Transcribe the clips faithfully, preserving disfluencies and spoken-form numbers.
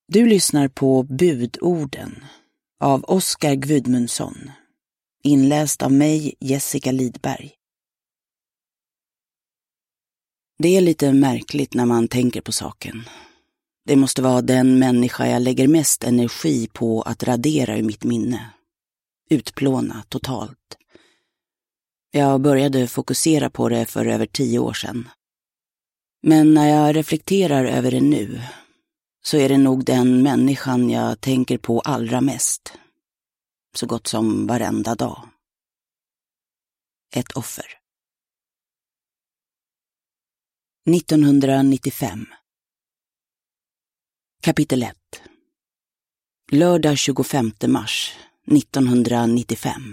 Du lyssnar på Budorden av Oskar Gudmundsson, inläst av mig, Jessica Lidberg. Det är lite märkligt när man tänker på saken. Det måste vara den människa jag lägger mest energi på att radera ur mitt minne. Utplåna totalt. Jag började fokusera på det för över tio år sedan. Men när jag reflekterar över det nu så är det nog den människan jag tänker på allra mest. Så gott som varenda dag. Ett offer. nittonhundranittiofem. Kapitel ett. Lördag tjugofemte mars nittonhundranittiofem.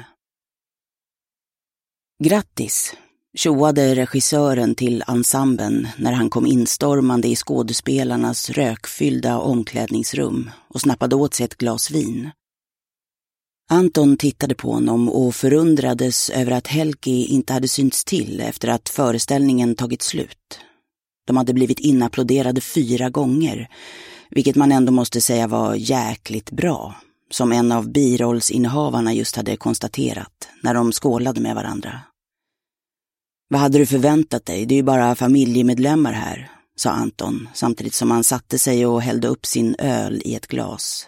Grattis, tjoade regissören till ensemblen när han kom instormande i skådespelarnas rökfyllda omklädningsrum och snappade åt sig ett glas vin. Anton tittade på honom och förundrades över att Helgi inte hade synts till efter att föreställningen tagit slut. De hade blivit inapplåderade fyra gånger, vilket man ändå måste säga var jäkligt bra, som en av birollsinnehavarna just hade konstaterat när de skålade med varandra. Vad hade du förväntat dig? Det är ju bara familjemedlemmar här, sa Anton, samtidigt som han satte sig och hällde upp sin öl i ett glas.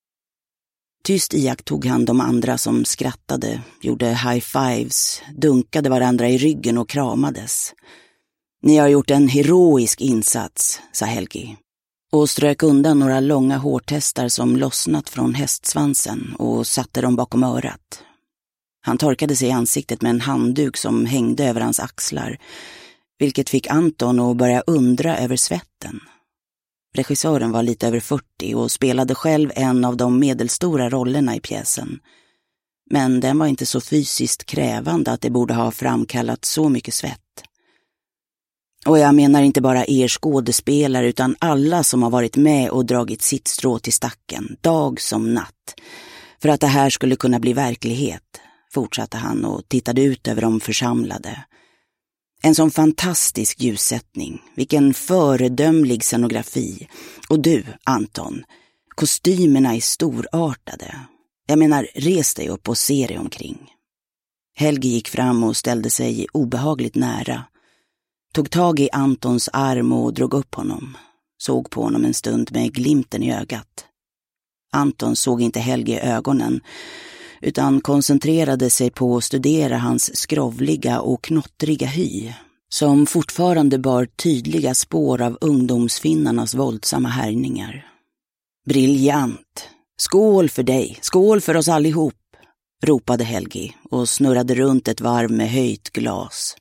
Tyst iakttog han de andra som skrattade, gjorde high-fives, dunkade varandra i ryggen och kramades. Ni har gjort en heroisk insats, sa Helgi, och strök undan några långa hårtestar som lossnat från hästsvansen och satte dem bakom örat. Han torkade sig i ansiktet med en handduk som hängde över hans axlar, vilket fick Anton att börja undra över svetten. Regissören var lite över fyrtio och spelade själv en av de medelstora rollerna i pjäsen. Men den var inte så fysiskt krävande att det borde ha framkallat så mycket svett. Och jag menar inte bara er skådespelare utan alla som har varit med och dragit sitt strå till stacken, dag som natt, för att det här skulle kunna bli verklighet, fortsatte han och tittade ut över de församlade. En sån fantastisk ljussättning, vilken föredömlig scenografi. Och du, Anton, kostymerna är storartade. Jag menar, res dig upp och se dig omkring. Helgi gick fram och ställde sig obehagligt nära. Tog tag i Antons arm och drog upp honom. Såg på honom en stund med glimten i ögat. Anton såg inte Helgi i ögonen, utan koncentrerade sig på att studera hans skrovliga och knottriga hy, som fortfarande bar tydliga spår av ungdomsfinnarnas våldsamma härningar. Briljant! Skål för dig! Skål för oss allihop! Ropade Helgi och snurrade runt ett varv med höjt glas.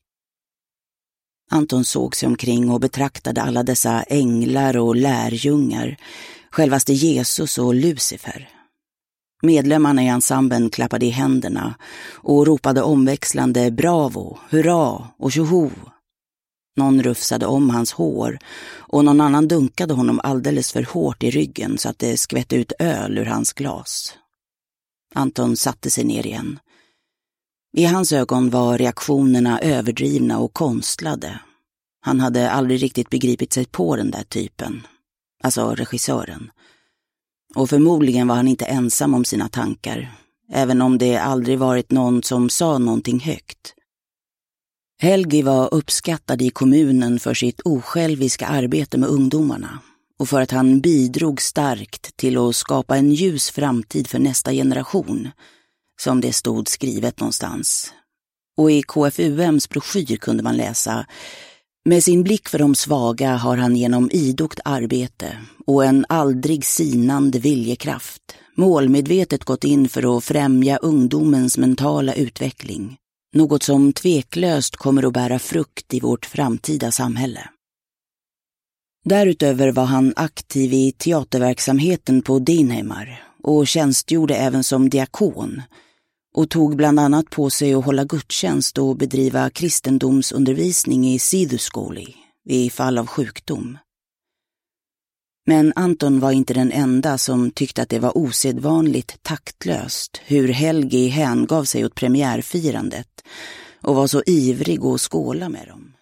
Anton såg sig omkring och betraktade alla dessa änglar och lärjungar, självaste Jesus och Lucifer. Medlemmarna i ensemblen klappade i händerna och ropade omväxlande bravo, hurra och tjoho. Någon rufsade om hans hår och någon annan dunkade honom alldeles för hårt i ryggen så att det skvätte ut öl ur hans glas. Anton satte sig ner igen. I hans ögon var reaktionerna överdrivna och konstlade. Han hade aldrig riktigt begripit sig på den där typen, alltså regissören. Och förmodligen var han inte ensam om sina tankar, även om det aldrig varit någon som sa någonting högt. Helgi var uppskattad i kommunen för sitt osjälviska arbete med ungdomarna och för att han bidrog starkt till att skapa en ljus framtid för nästa generation, som det stod skrivet någonstans. Och i K F U M:s broschyr kunde man läsa: med sin blick för de svaga har han genom idogt arbete och en aldrig sinande viljekraft målmedvetet gått in för att främja ungdomens mentala utveckling, något som tveklöst kommer att bära frukt i vårt framtida samhälle. Därutöver var han aktiv i teaterverksamheten på Dinheimar och tjänstgjorde även som diakon och tog bland annat på sig att hålla gudstjänst och bedriva kristendomsundervisning i siduskoli i fall av sjukdom. Men Anton var inte den enda som tyckte att det var osedvanligt taktlöst hur Helgi hängav sig åt premiärfirandet och var så ivrig att skåla med dem.